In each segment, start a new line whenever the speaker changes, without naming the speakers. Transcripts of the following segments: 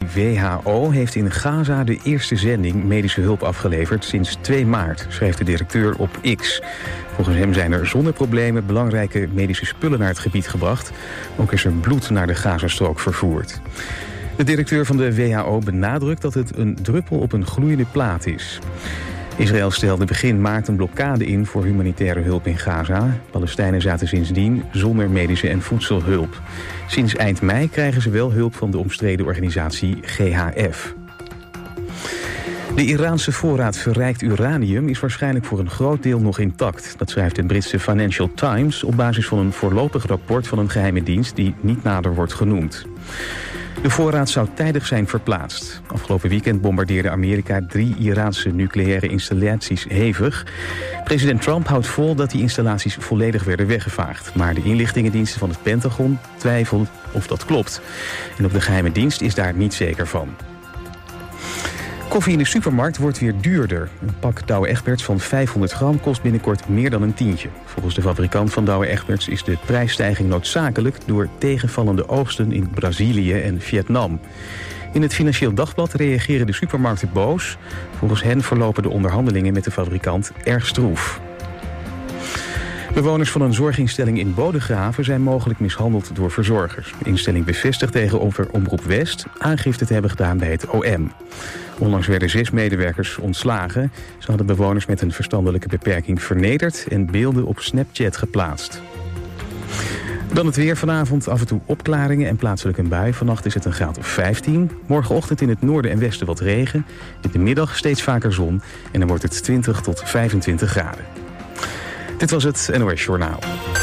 WHO heeft in Gaza de eerste zending medische hulp afgeleverd sinds 2 maart, schreef de directeur op X. Volgens hem zijn er zonder problemen belangrijke medische spullen naar het gebied gebracht. Ook is er bloed naar de Gazastrook vervoerd. De directeur van de WHO benadrukt dat het een druppel op een gloeiende plaat is. Israël stelde begin maart een blokkade in voor humanitaire hulp in Gaza. Palestijnen zaten sindsdien zonder medische en voedselhulp. Sinds eind mei krijgen ze wel hulp van de omstreden organisatie GHF. De Iraanse voorraad verrijkt uranium is waarschijnlijk voor een groot deel nog intact. Dat schrijft de Britse Financial Times op basis van een voorlopig rapport van een geheime dienst die niet nader wordt genoemd. De voorraad zou tijdig zijn verplaatst. Afgelopen weekend bombardeerde Amerika 3 Iraanse nucleaire installaties hevig. President Trump houdt vol dat die installaties volledig werden weggevaagd. Maar de inlichtingendiensten van het Pentagon twijfelen of dat klopt. En op de geheime dienst is daar niet zeker van. Koffie in de supermarkt wordt weer duurder. Een pak Douwe Egberts van 500 gram kost binnenkort meer dan een tientje. Volgens de fabrikant van Douwe Egberts is de prijsstijging noodzakelijk door tegenvallende oogsten in Brazilië en Vietnam. In het Financieel Dagblad reageren de supermarkten boos. Volgens hen verlopen de onderhandelingen met de fabrikant erg stroef. Bewoners van een zorginstelling in Bodegraven zijn mogelijk mishandeld door verzorgers. De instelling bevestigt tegenover Omroep West aangifte te hebben gedaan bij het OM. Onlangs werden 6 medewerkers ontslagen. Ze hadden bewoners met een verstandelijke beperking vernederd en beelden op Snapchat geplaatst. Dan het weer. Vanavond af en toe opklaringen en plaatselijk een bui. Vannacht is het een graad of 15. Morgenochtend in het noorden en westen wat regen. In de middag steeds vaker zon en dan wordt het 20 tot 25 graden. Dit was het NOS Journaal.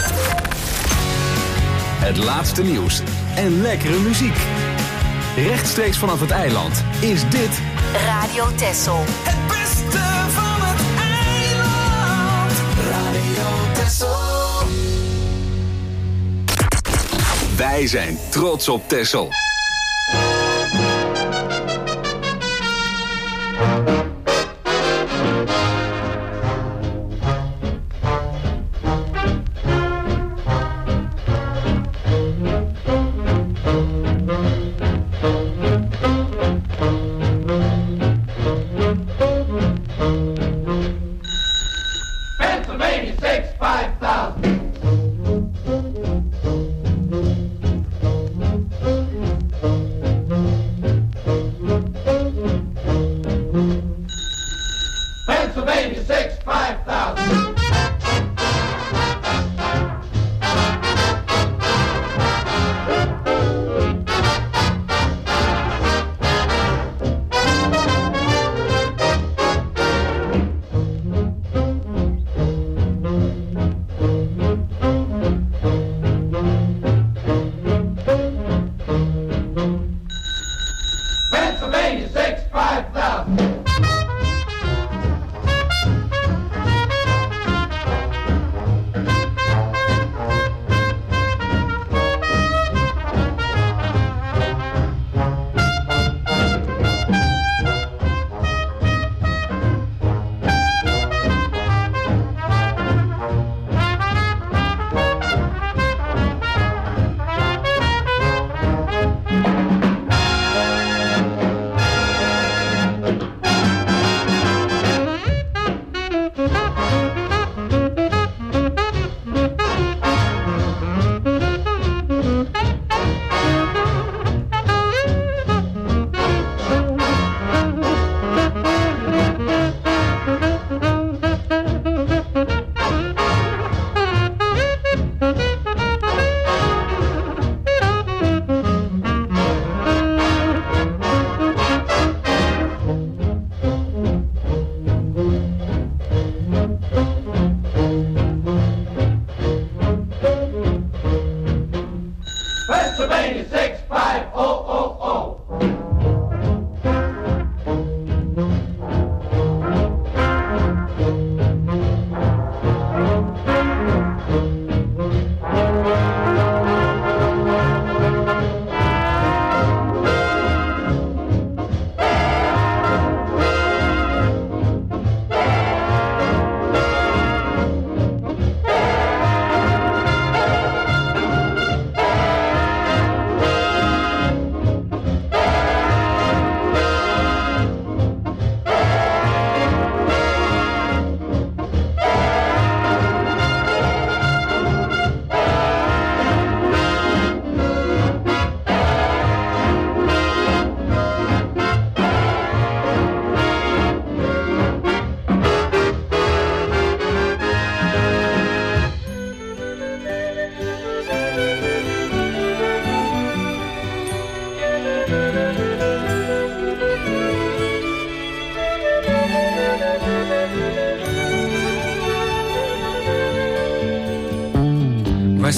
Het laatste nieuws en lekkere muziek. Rechtstreeks vanaf het eiland is dit
Radio Texel.
Het beste van het eiland. Radio Texel.
Wij zijn trots op Texel.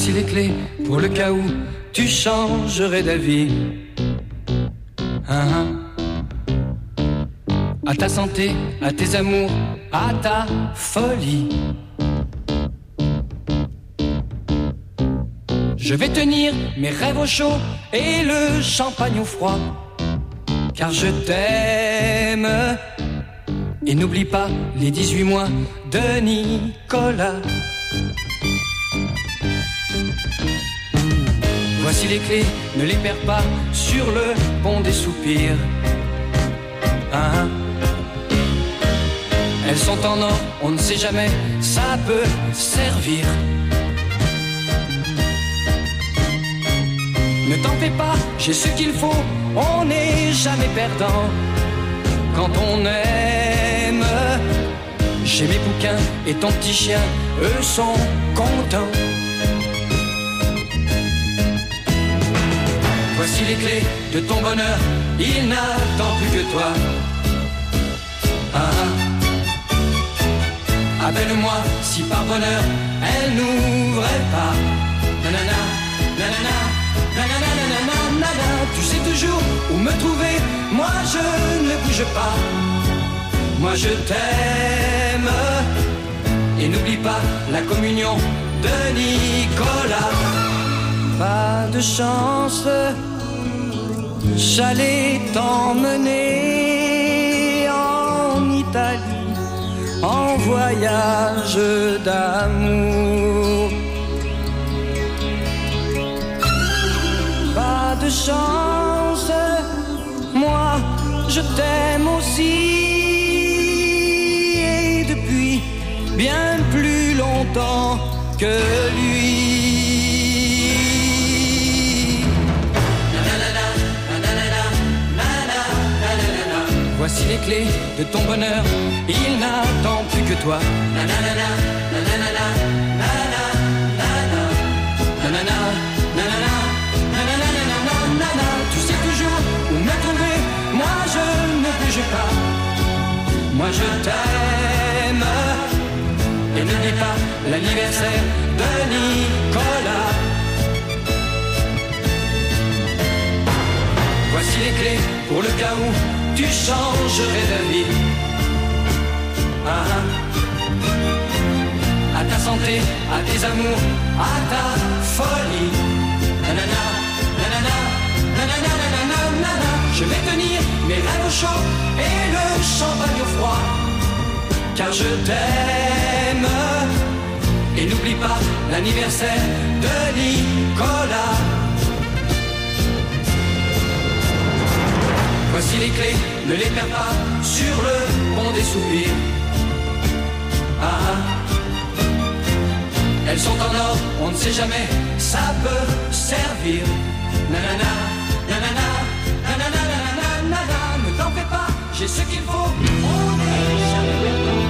Voici les clés pour le cas où tu changerais d'avis. À ta santé, à tes amours, à ta folie. Je vais tenir mes rêves au chaud et le champagne au froid, car je t'aime. Et n'oublie pas les 18 mois de Nicolas. Voici les clés, ne les perds pas sur le pont des soupirs. Elles sont en or, on ne sait jamais, ça peut servir. Ne t'en fais pas, j'ai ce qu'il faut, on n'est jamais perdant quand on aime. J'ai mes bouquins et ton petit chien, eux sont contents. Voici les clés de ton bonheur, il n'attend plus que toi. Appelle-moi si par bonheur elle n'ouvrait pas. Nanana, nanana, nanana, nanana, nanana. Tu sais toujours où me trouver, moi je ne bouge pas. Moi je t'aime. Et n'oublie pas la communion de Nicolas. Pas de chance, j'allais t'emmener en Italie, en voyage d'amour. Pas de chance, moi je t'aime aussi, et depuis bien plus longtemps que lui. Voici les clés de ton bonheur, il n'attend plus que toi. Nanana, nanana, nanana, nanana, nanana, nanana, nanana, nanana. Tu sais toujours où me trouver, moi je ne bouge pas. Moi je t'aime. Et n'oublie pas l'anniversaire de Nicolas. Voici les clés pour le cas où tu changerais d'avis. À ta santé, à tes amours, à ta folie. Nanana, nanana, nanana, nanana, nanana. Je vais tenir mes rêves au chaud et le champagne au froid, car je t'aime. Et n'oublie pas l'anniversaire de Nicolas. Voici les clés, ne les perds pas sur le pont des soupirs. Elles sont en or, on ne sait jamais, ça peut servir. Nanana, nanana, nanana, nanana, nanana. Ne t'en fais pas, j'ai ce qu'il faut, on n'est jamais perdant.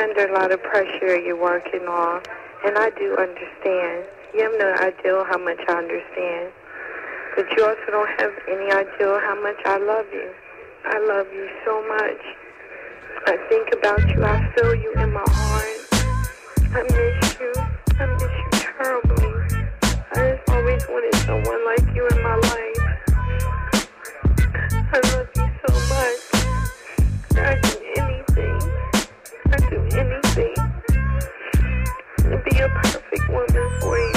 under a lot of pressure you're working on, and I do understand. You have no idea how much I understand. But you also don't have any idea how much I love you. I love you so much. I think about you. I feel you in my heart. I miss you. I miss you terribly. I just always wanted someone like you in my life. I love you so much. I'd do anything. I'd do anything to be a perfect woman for you.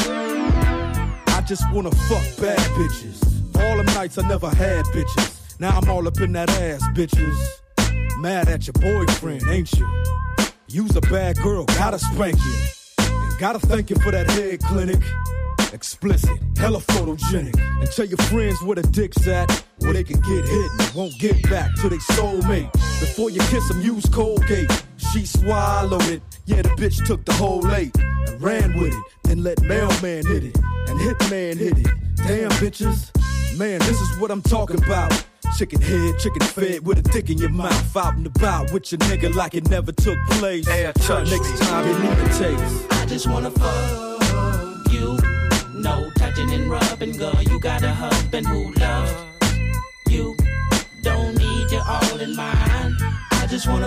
I just wanna fuck bad bitches. All them nights I never had bitches. Now I'm all up in that ass, bitches. Mad at your boyfriend, ain't you? You's a bad girl, gotta spank you. And gotta thank you for that head clinic. Explicit, hella photogenic. And tell your friends where the dick's at, where they can get hit and won't get back to their soulmate. Before you kiss them, use Colgate. She swallowed it. Yeah, the bitch took the whole 8 and ran with it. Then let mailman hit it and hitman hit it. Damn bitches, man, this is what I'm talking about. Chicken head, chicken fed with a dick in your mouth. Out and about with your nigga like it never took place. Hey, next time you need a taste.
I just wanna fuck you. No touching and rubbing, girl. You got a husband who loves you. Don't need you all in mine. I just wanna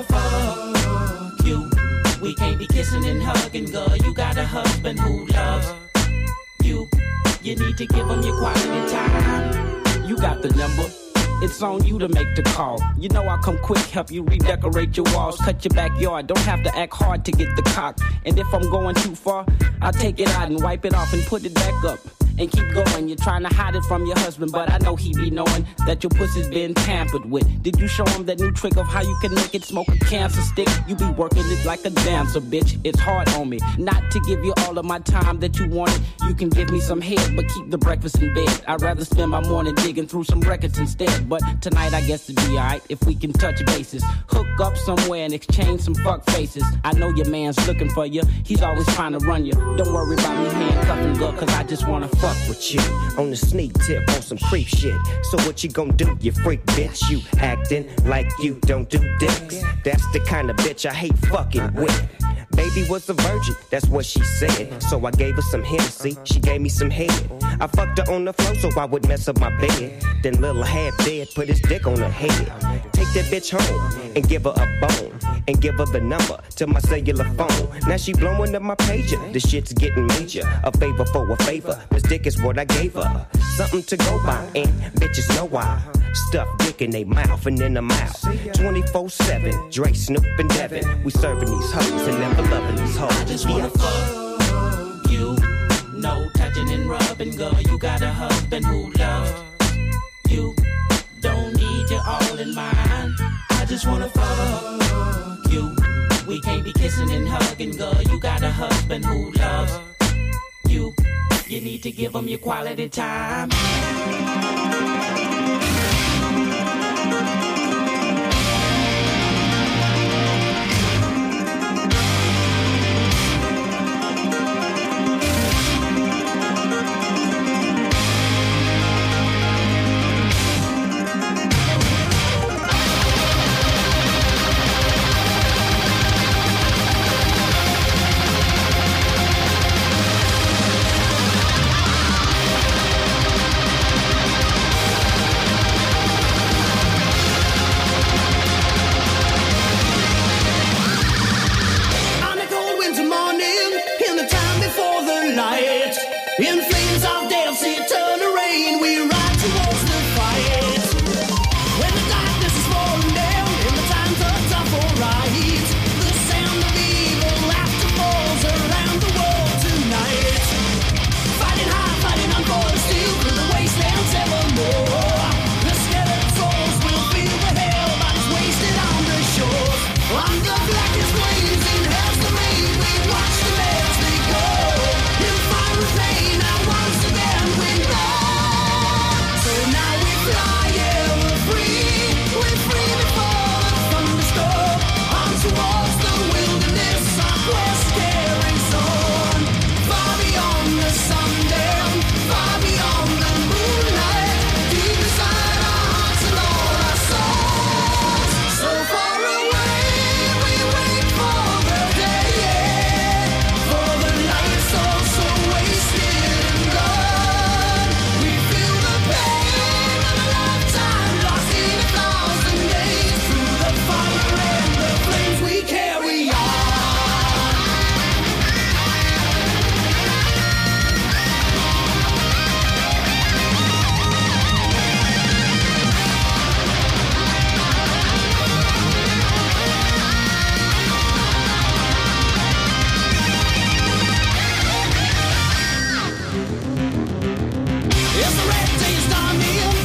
fuck you. We can't be kissing and hugging, girl. You got a husband who loves you. You need to give him your quality time. You got the number. It's on you to make the call. You know I'll come quick, help you redecorate your walls, cut your backyard. Don't have to act hard to get the cock. And if I'm going too far, I'll take it out and wipe it off and put it back up. And keep going, you're trying to hide it from your husband, but I know he be knowing that your pussy's been tampered with. Did you show him that new trick of how you can make it smoke a cancer stick? You be working it like a dancer, bitch. It's hard on me not to give you all of my time that you wanted. You can give me some head, but keep the breakfast in bed. I'd rather spend my morning digging through some records instead. But tonight I guess it'd be alright if we can touch bases. Hook up somewhere and exchange some fuck faces. I know your man's looking for you. He's always trying to run you. Don't worry about me handcuffing, girl, cause I just wanna fuck with you on the sneak tip on some creep shit. So what you gon' do, you freak bitch? You acting like you don't do dicks. That's the kind of bitch I hate fucking with. Baby was a virgin, that's what she said. So I gave her some Hennessy, she gave me some head. I fucked her on the floor so I would mess up my bed. Then little half dead put his dick on her head. Take that bitch home and give her a bone. And give her the number to my cellular phone. Now she blowing up my pager, the shit's getting major. A favor for a favor, this dick is what I gave her. Something to go by, and bitches know why. Stuff dick in they mouth and in the mouth. 24/7, Dre, Snoop, and Devin. We serving these hoes and never loving these hoes. I just wanna fuck you. No touching and rubbing, girl. You got a husband who loves you. Don't need you all in mine. I just wanna fuck you. We can't be kissing and hugging, girl. You got a husband who loves you. You need to give him your quality time.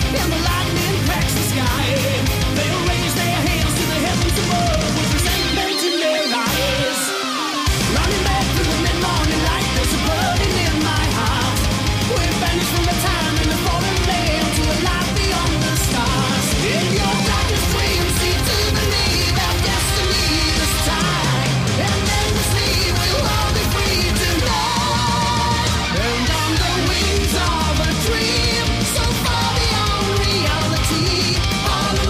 and the lightning cracks the sky. They'll raise their hands to the heavens above with resentment in their eyes. Running back through the mid-morning light, there's a burning in my heart. We're banished from the time in the fallen land to a life beyond the stars. In your darkest dreams, see to believe our destiny this time, and then the sea will all be free tonight. And on the wings of a dream, so far beyond reality, all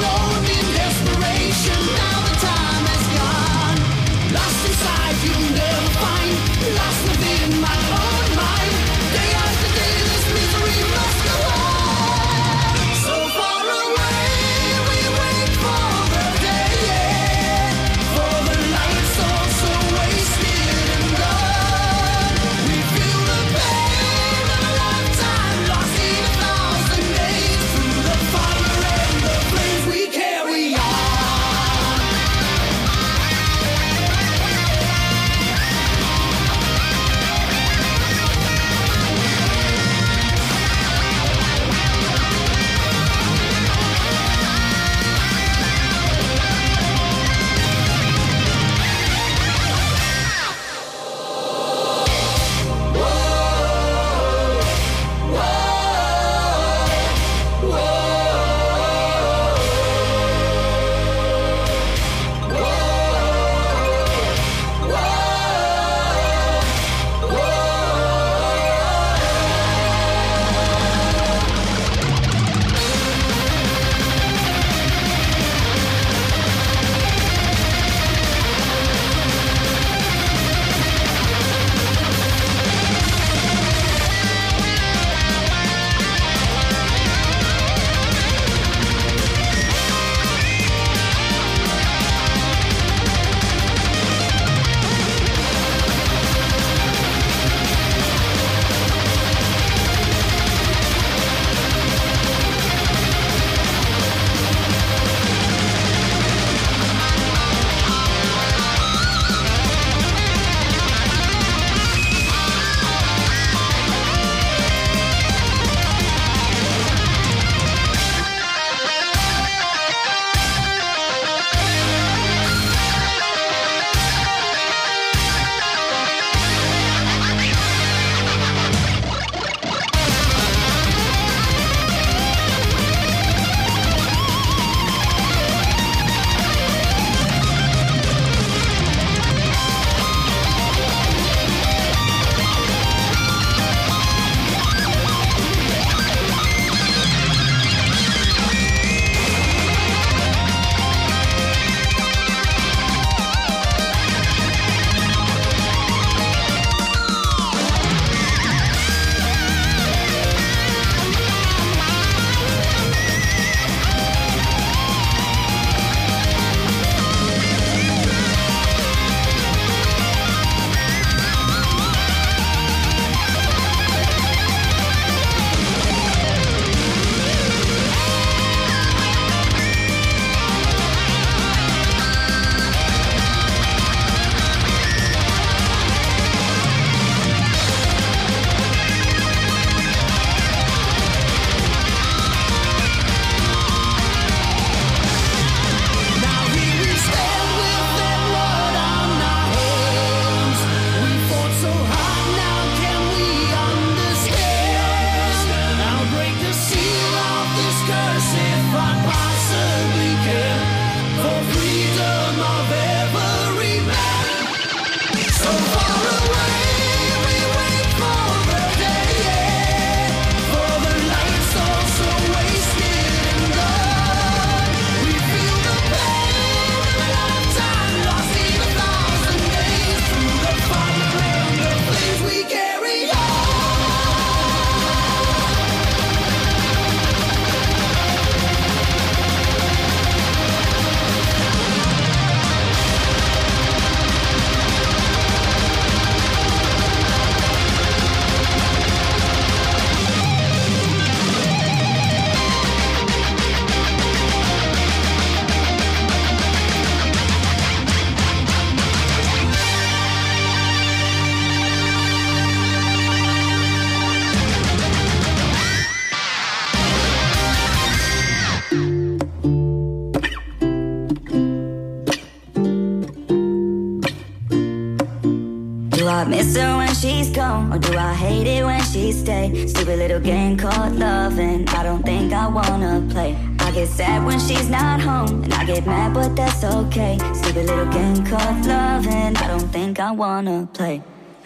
I miss her when she's gone, or do I hate it when she stays? Stupid little game called loving, I don't think I wanna play. I get sad when she's not home, and I get mad, but that's okay. Stupid little game called loving, I don't think I wanna play.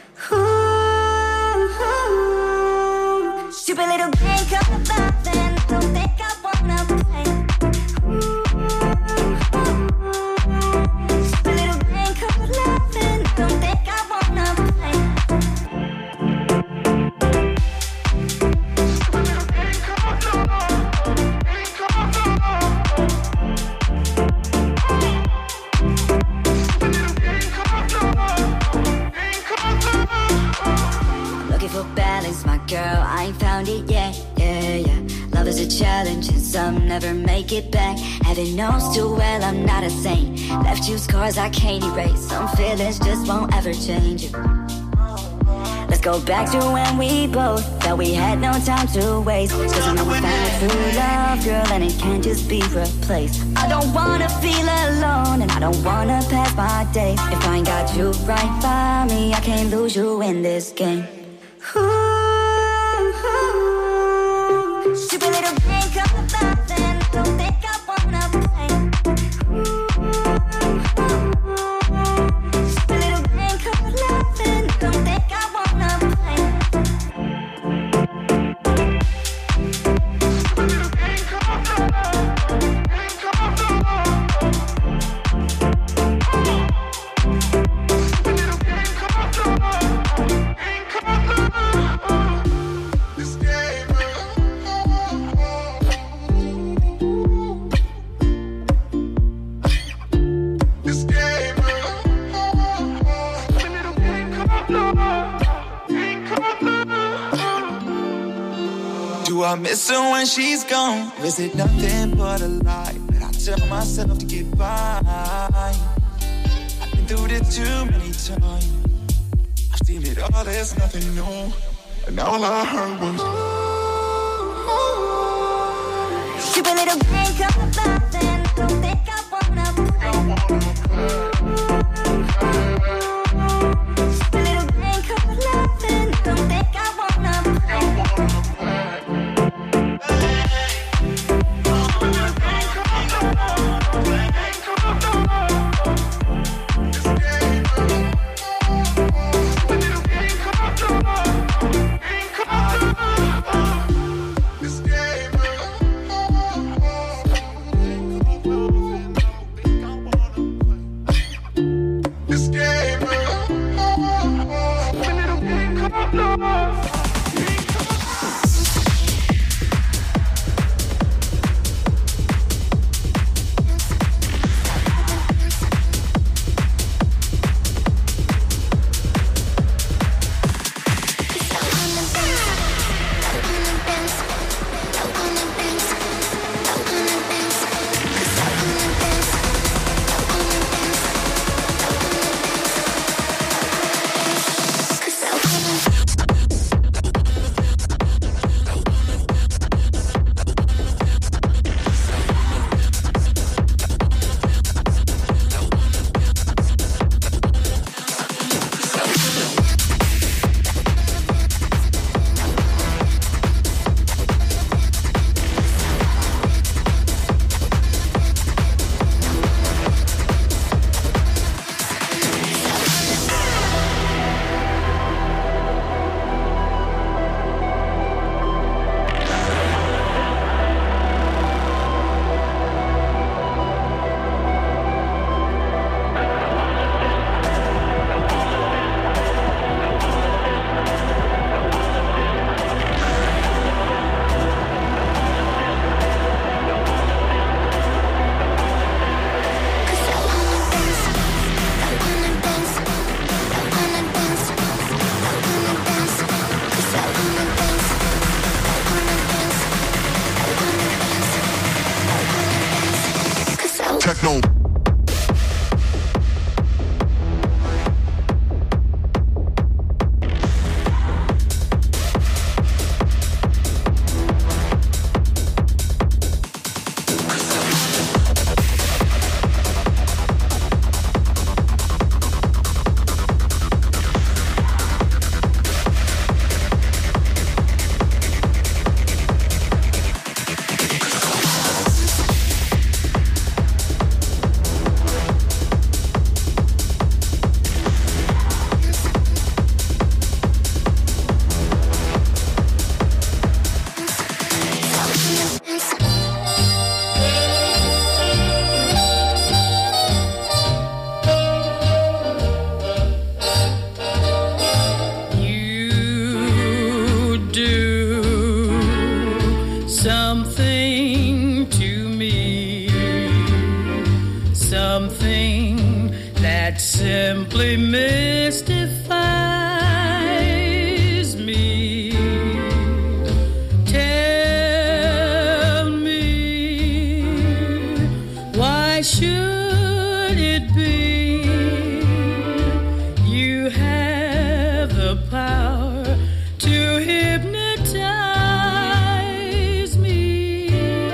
Ooh, stupid little game called loving, I don't think I wanna play. Stupid little game called loving, I don't think I wanna play. For balance, my girl, I ain't found it yet, yeah. Love is a challenge and some never make it back. Heaven knows too well I'm not a saint. Left you scars I can't erase. Some feelings just won't ever change. Let's go back to when we both felt we had no time to waste. Cause I know we found a true love, girl, and it can't just be replaced. I don't wanna feel alone, and I don't wanna pass my days. If I ain't got you right by me, I can't lose you in this game. Ooh, stupid little game called loving, don't think I wanna play. Stupid little game called loving, don't think I wanna play. Stupid little game called
Do I miss her when she's gone? Or is it nothing but a lie that I tell myself to get by? I've been through this too many times. I've seen it all, there's nothing new. And all I heard was
stupid little game called loving, don't think I wanna play. Stupid little game called loving, don't think I wanna play.
Techno. that simply mystifies me. Tell me, why should it be you have the power to hypnotize me?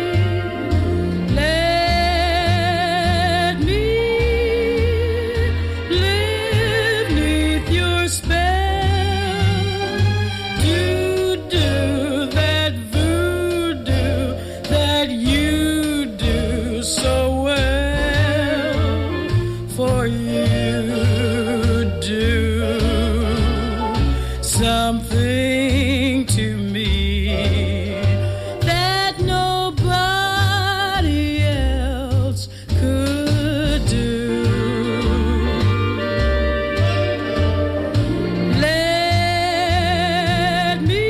Let me live neath your spell. Do that voodoo that you do so well. For you do something to me that nobody else could do. Let me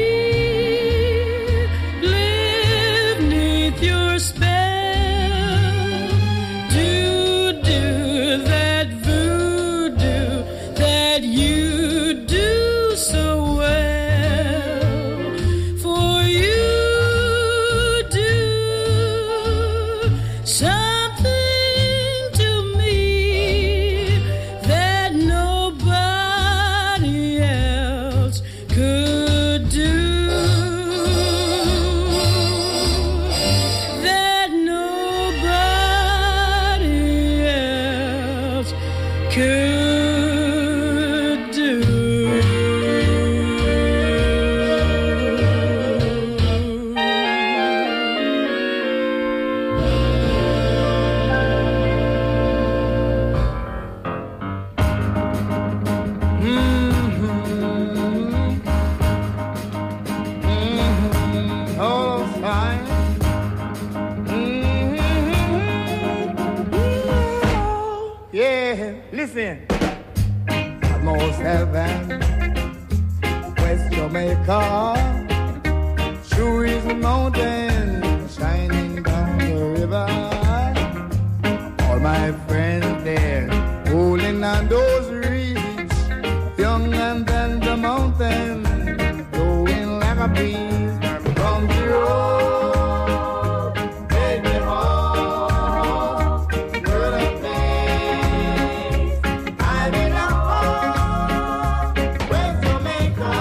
live neath your spell. Do that voodoo that you do so well. For you do something to me that nobody else could do. That nobody else could do.
Oh, fine. Yeah, listen. Most heaven, West Jamaica, True is a mountain shining down the river. All my friends there, holding on those reeds, young and then the mountain, blowing like a breeze from the road. Take me home to the place I belong. West Jamaica,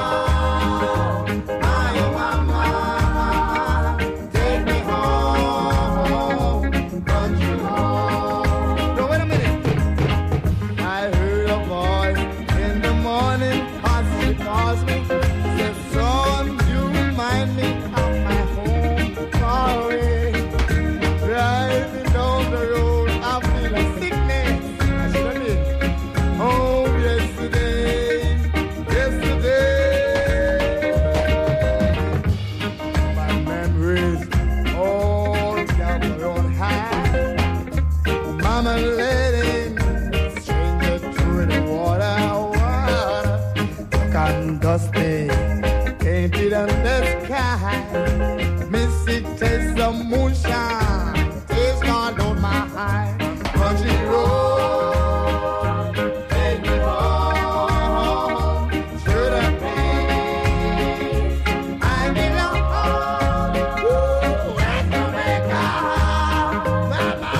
my mama, take me home, country home. So wait a minute. I heard a voice in the morning as she calls me. Said, son, you remind me of my home far away. Driving down the road, I feel a sickness. I should have been home yesterday. My memories all gather on high. Mama letting stranger through the water. Dark and dusty, painted on the sky. Missy taste of moonshine, taste gone on my high. Country road, take me home to the place I belong. West Jamaica, mama.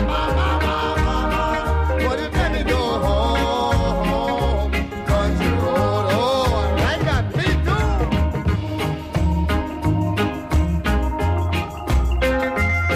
What if let me go home? Country road, oh, I got me too.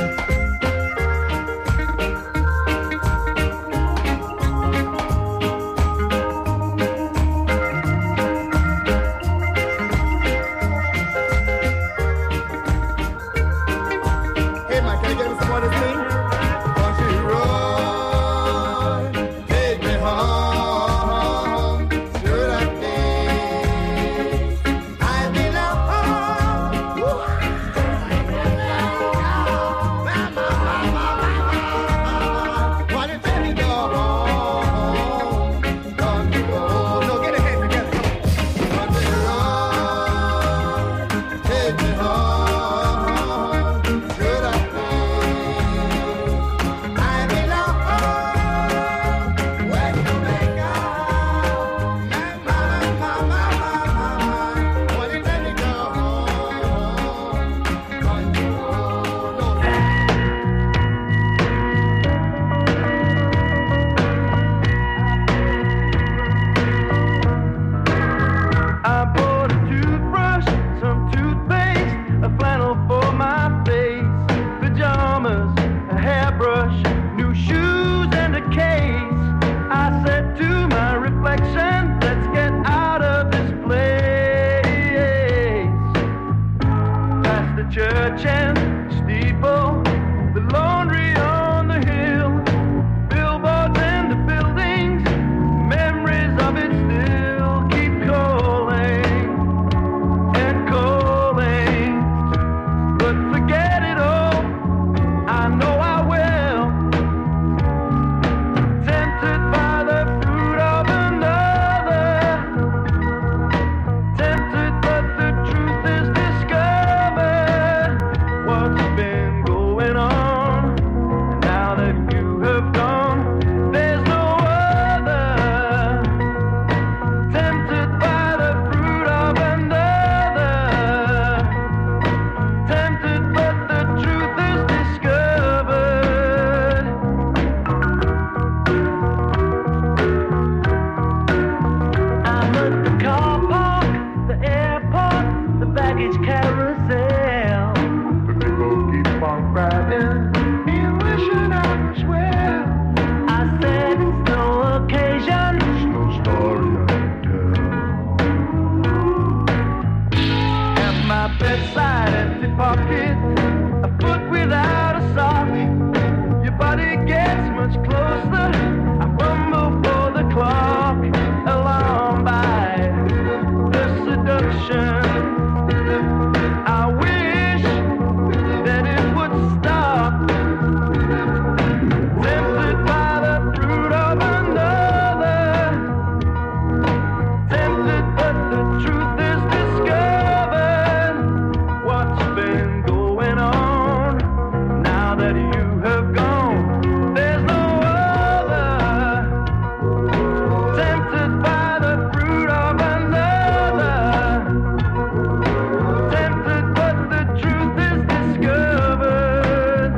that you have gone, there's no other. Tempted by the fruit of another. Tempted, but the truth is discovered.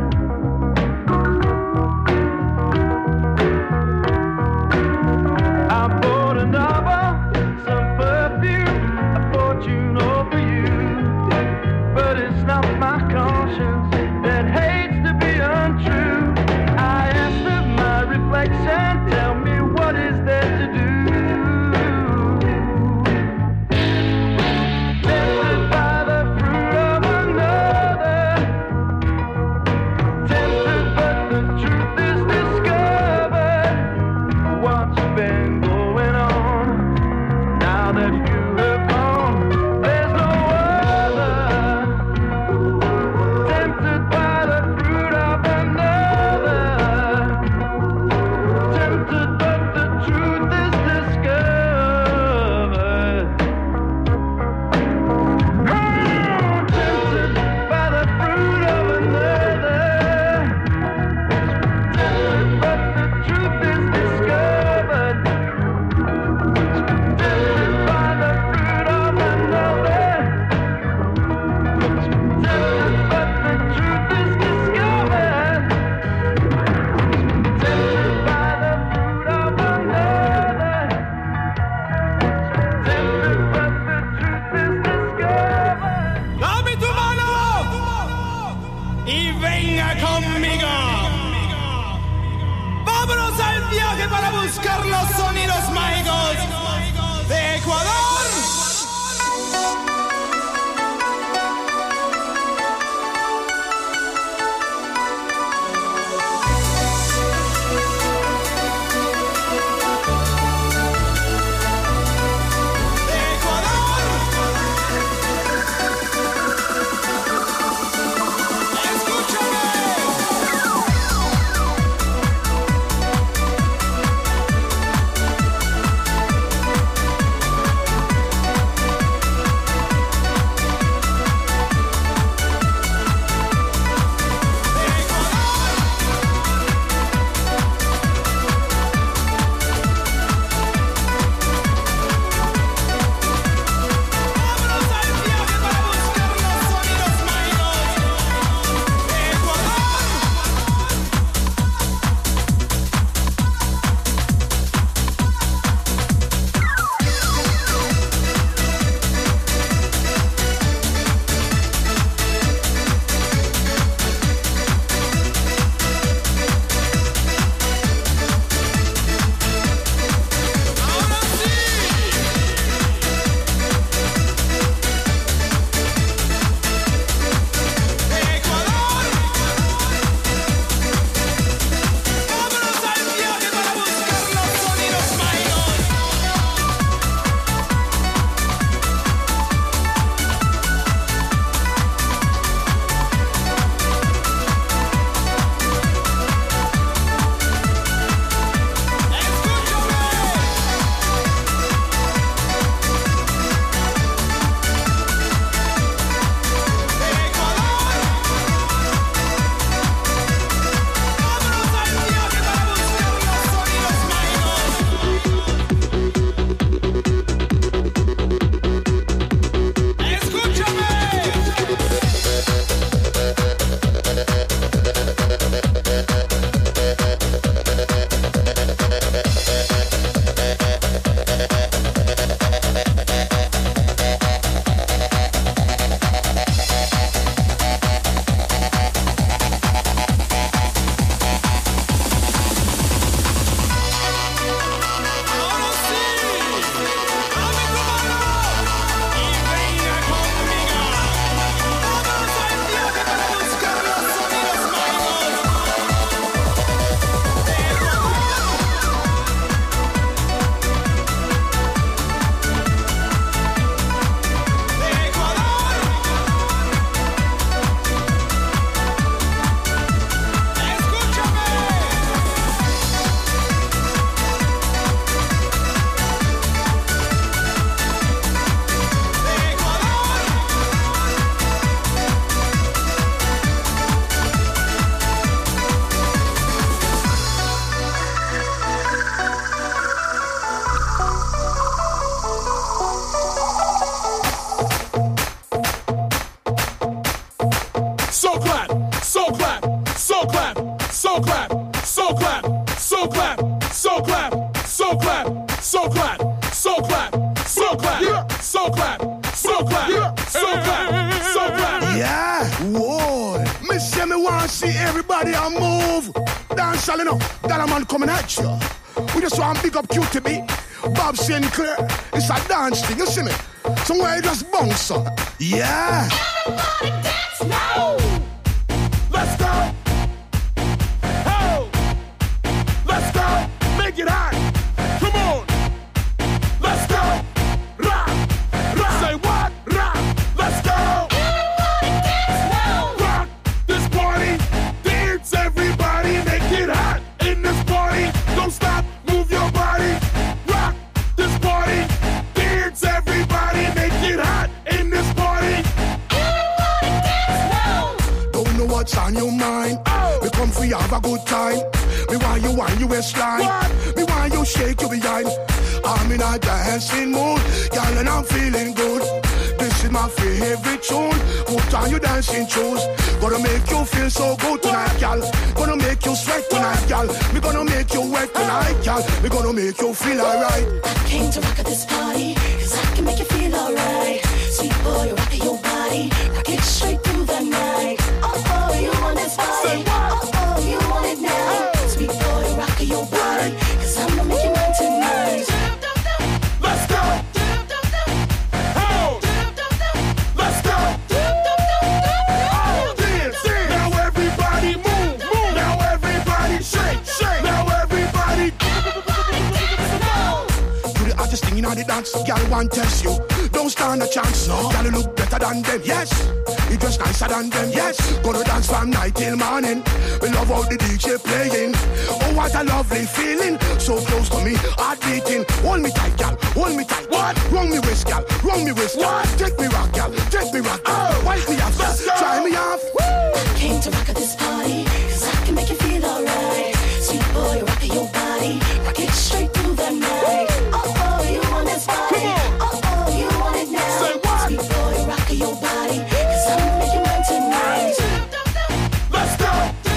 I bought a novel, some perfume, a fortune over you. But it's not my conscience that hates to be untrue. I asked of my reflection, tell me what is there to do. Tempted by the fruit of another. Tempted, but the truth is discovered. What's been going on now that you have gone? There's no other. Tempted by the fruit of another. Tempted, but the truth is discovered. Oh, tempted by the fruit of another. Tempted, but the truth is discovered. Tempted by the fruit of another. Tempted, but the truth is discovered. Tempted by the fruit of another. Tempted, but the truth is discovered.
¡Dame tu mano! Y venga conmigo. Vámonos al viaje para buscar los sonidos mágicos de Ecuador.
Escúchame.
so clap, so clap, so clap, so clap, so clap, so clap, so clap, so clap, so clap, so clap, so clap, so clap, so clap.
Yeah, whoa. Me say me want to see everybody a move. Dance all enough, that a man coming at you. We just want to big up QTB, Bob Sinclair. It's a dance thing, you see me? Somewhere you just bounce up. Yeah.
Everybody dance now.
Let's go. Oh, let's go. Make it hot. Come on. Let's go. Rock, rock. Say what? Rock. Let's go.
Everybody dance now.
Rock this party. Dance everybody. Make it hot in this party. Don't stop. Move your body. Rock this party. Dance everybody. Make it hot in this party.
Everybody dance now.
Don't know what's on your mind. We come for you, have a good time. Me want you wind your waistline. Me want you shake your behind. I'm in a dancing mood, girl, and I'm feeling good. This is my favorite tune. Put on your dancing shoes. Gonna make you feel so good tonight, girl. Gonna make you sweat tonight, girl. Me gonna make you wet tonight, girl. Me gonna make you feel alright.
I came to rock at this party, 'cause I can make you feel alright. Sweet boy, rock your body, rock it straight through the night. Oh, you want this body? Oh, you want it now? Sweet boy, rock your body, 'cause I'm gonna make you mine tonight.
Let's go. Oh, let's go. Oh, dance. Now everybody move, move. Now everybody shake, shake. Now everybody.
Do the hottest thing in all the dance. Girl want test you. Don't stand a chance. No. Girl you look better than them. Yes. You dress nicer than them. Yes. Gonna dance from night till morning. We love how the DJ playing. Oh, what a lovely feeling. So close to me, heart beating. Hold me tight, girl. Hold me tight.
What?
Wrong me waist, girl. Wrong me waist, girl. Take me rock, girl. Take me rock, girl. Wipe me off,
Let's go.
try me off.
I came to rock at this party, 'cause I can make you feel alright. Sweet boy, rock your body, rock it straight through the night. Oh, you want this body? Oh, you want it now?
Say what?
Sweet boy, rock your body, 'cause I'm gonna make you mine tonight.
Let's go.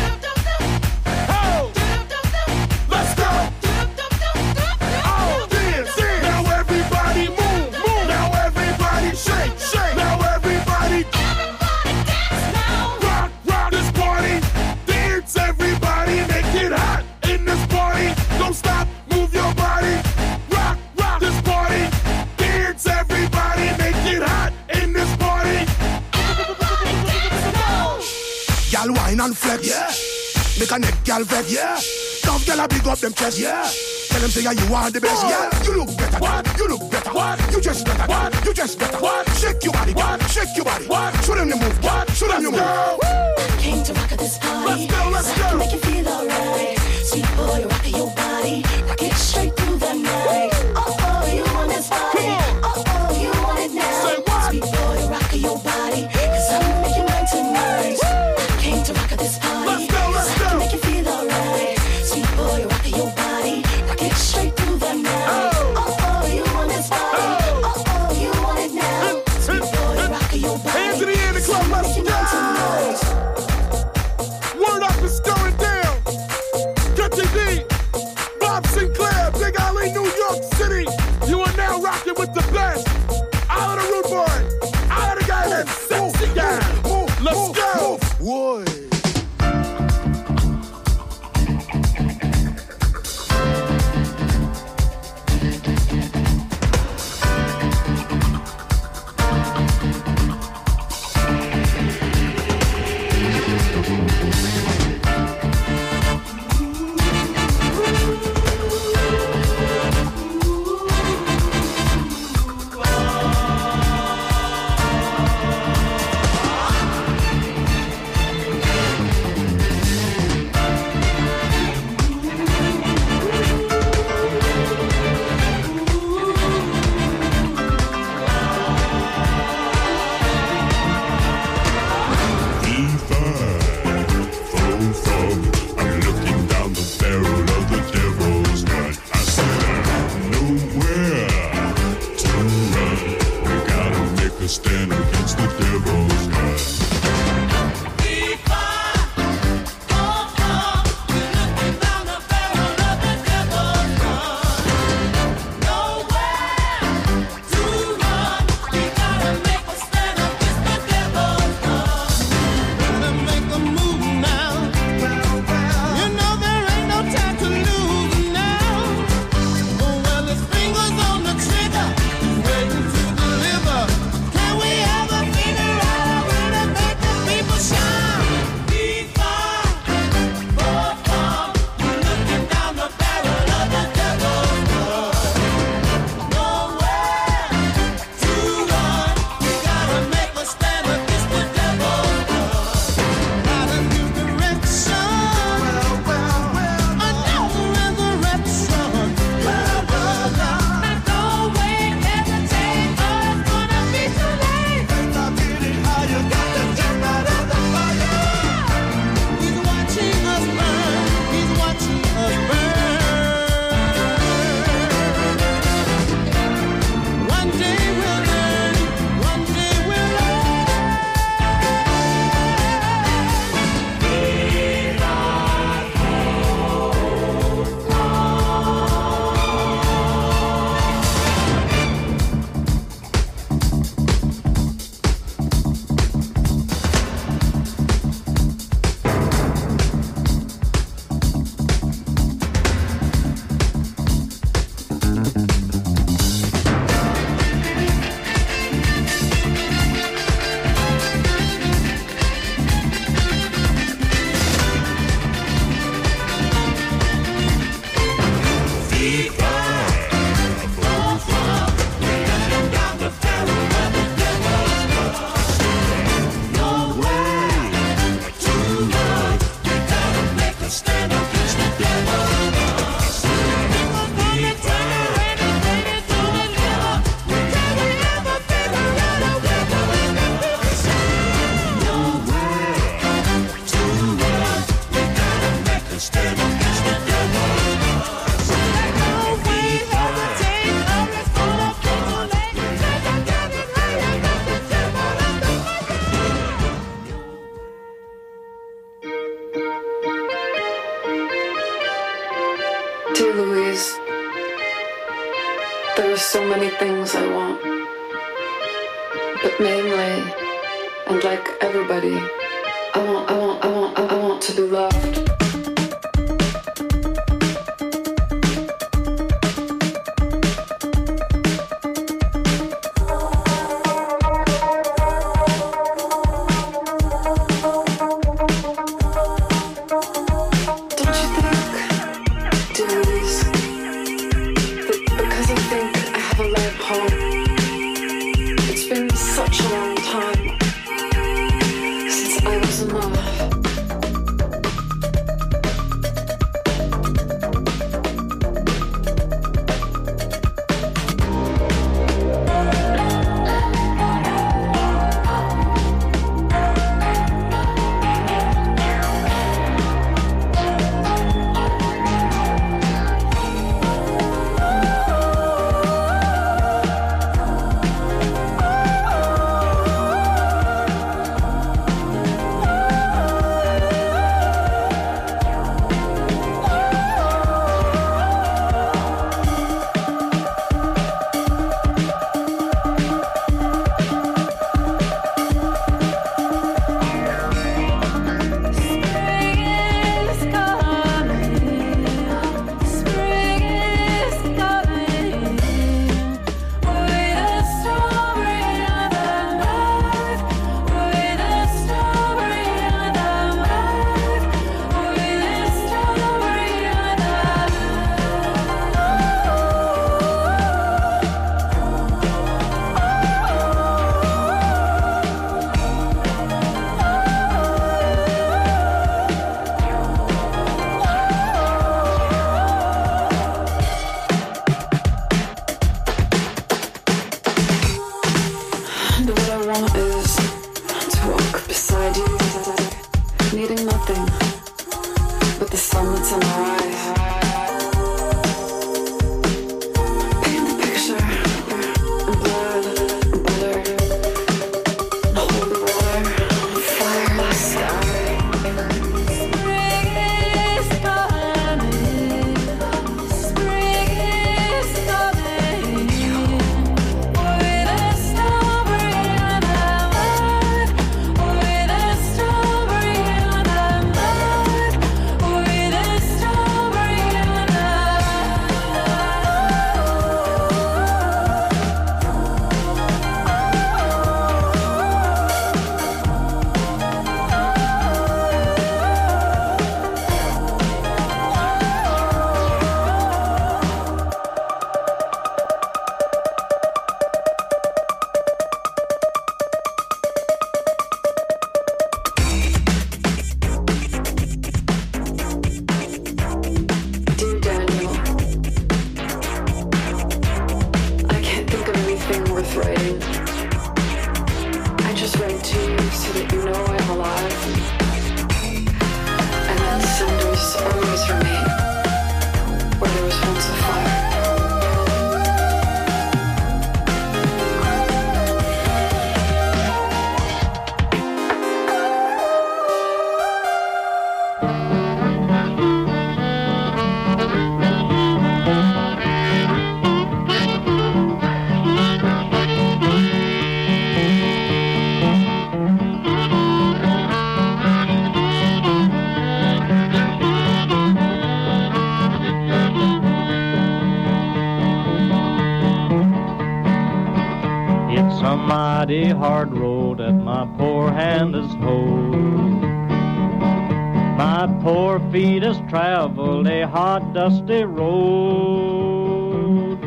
Oh, let's go. Oh, dance. Now everybody move, move. Now everybody shake, shake. Now everybody.
Dance now.
Rock, rock this party. Dance everybody. Make it hot in this party. Don't stop, move your body. Rock, rock this party. Dance everybody. Make it hot in this party.
Girl wine and flex. Yeah. Make a neck girl vex. Yeah. Tough girl a big up them chest. Yeah. Tell them say you are the best. Yeah. You look better. What? You look better. What? You just better. What? You just better. What? Shake your body. What? Shake your body. What? Show them you move. What? Show them you move.
I came to rock at this party.
Let's go, let's
'cause I can
go.
make you feel alright. Sweet boy, rock your body, rock it straight through the night. Oh, you want this body? Oh, you want it now?
Say what?
Sweet boy, rock your body, 'cause I'm gonna make you mine tonight. I came to rock at this party.
Let's go, let's
'cause I can
go.
make you feel alright. Sweet boy, rock your body, rock it straight through the night. Oh, you want this body? Oh, you want it now? Sweet boy, rock your body.
Hands in the air in the club,
I'm gonna
let's
make you mine tonight.
Word up is going down. Get your D. Bob Sinclair, Big Al
Dear Louise, there are so many things I want, but mainly, and like everybody, I want to be loved.
mighty hard road that my poor hand has hold. My poor feet has traveled a hot, dusty road.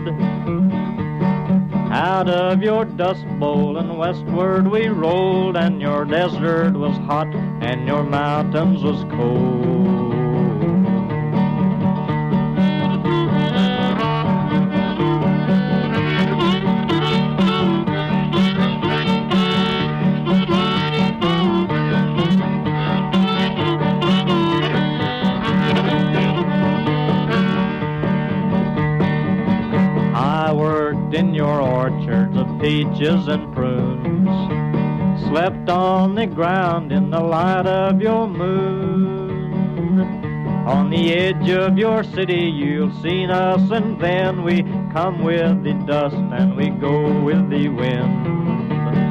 Out of your dust bowl and westward we rolled, and your desert was hot and your mountains was cold. In your orchards of peaches and prunes, slept on the ground in the light of your moon. On the edge of your city you'll see us, and then we come with the dust and we go with the wind.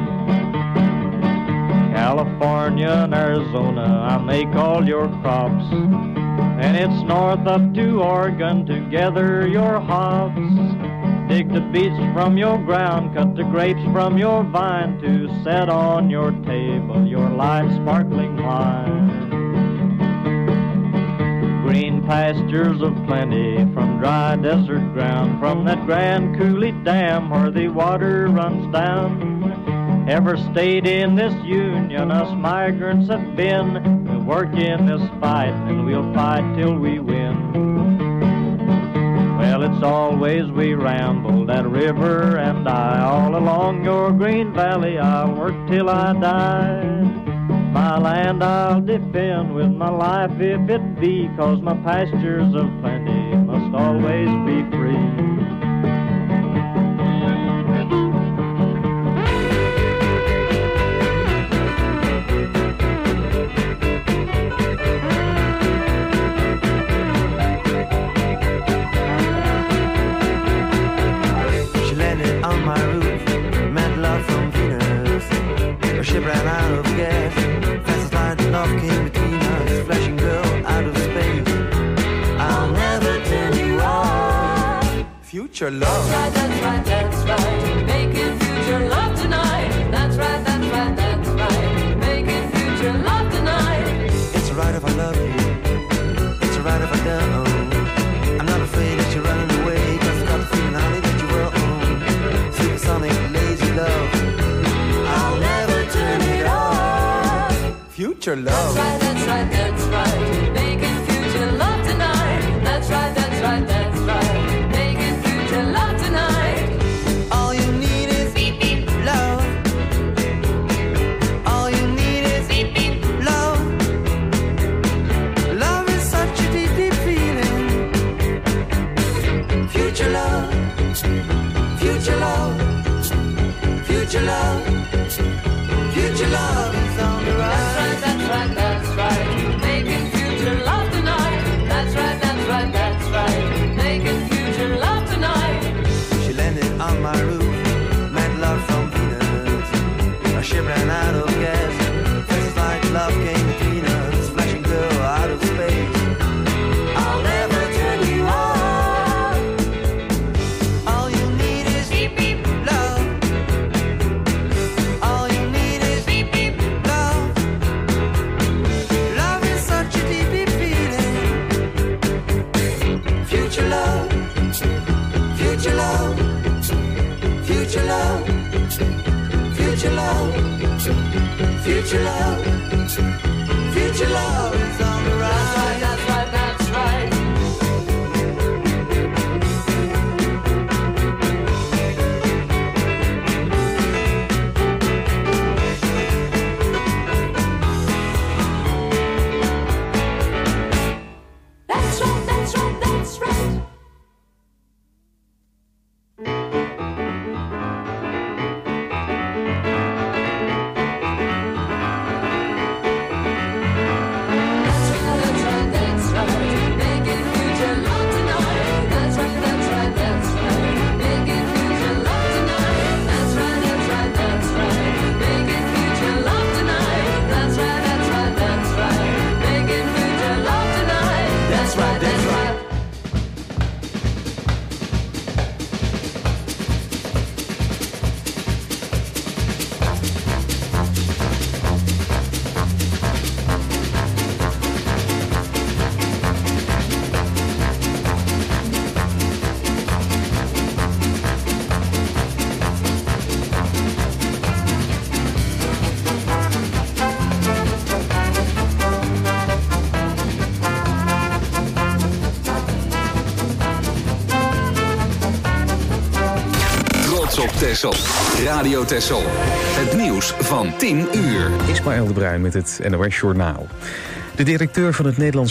California and Arizona, I make all your crops, and it's north up to Oregon to gather your hops. Dig the beets from your ground, cut the grapes from your vine, to set on your table your light sparkling wine. Green pastures of plenty from dry desert ground, from that Grand Coulee Dam where the water runs down. Ever stayed in this union, us migrants have been. We'll work in this fight and we'll fight till we win. Well, it's always we ramble, that river and I, all along your green valley. I'll work till I die. My land I'll defend with my life if it be, 'cause my pastures of plenty must always be free.
Ship ran out of gas, fastest line to love came between us, flashing girl out of space. I'll never turn you off. Future love.
That's right, that's right, that's right. Making future love tonight. That's right, that's right, that's right. Making future love tonight.
It's alright if I love you. It's alright if I don't. I'm not afraid that you're running away, 'cause I've got the feeling, honey, that you will own. Supersonic, lazy love. I'll never turn it off. Future love.
That's right, that's right, that's right. Making future love tonight. That's right, that's right, that's right. Making future love tonight.
All you need is beep beep love. All you need is beep beep love. Love is such a deep, deep feeling. Future love. Future love. Future love. Future love is on the rise.
That's right, that's right, that's right. Making future love tonight. That's right, that's right, that's right. Making future love tonight.
She landed on my roof, mad love from Venus. Our ship ran out of gas, fastest light love came between us, flashing girl out of space. I'll never turn you off. All you need is beep beep love. All you need is beep beep love. Love is such a deep, deep feeling. Future love. Future love. Future love. Future love. Future love. Future love is on the rise.
That's right, that's right, that's right. That's right, that's right, that's right.
Op Texel. Radio Texel. Het nieuws van 10 uur.
Ismaël de Bruin met het NOS Journaal. De directeur van het Nederlands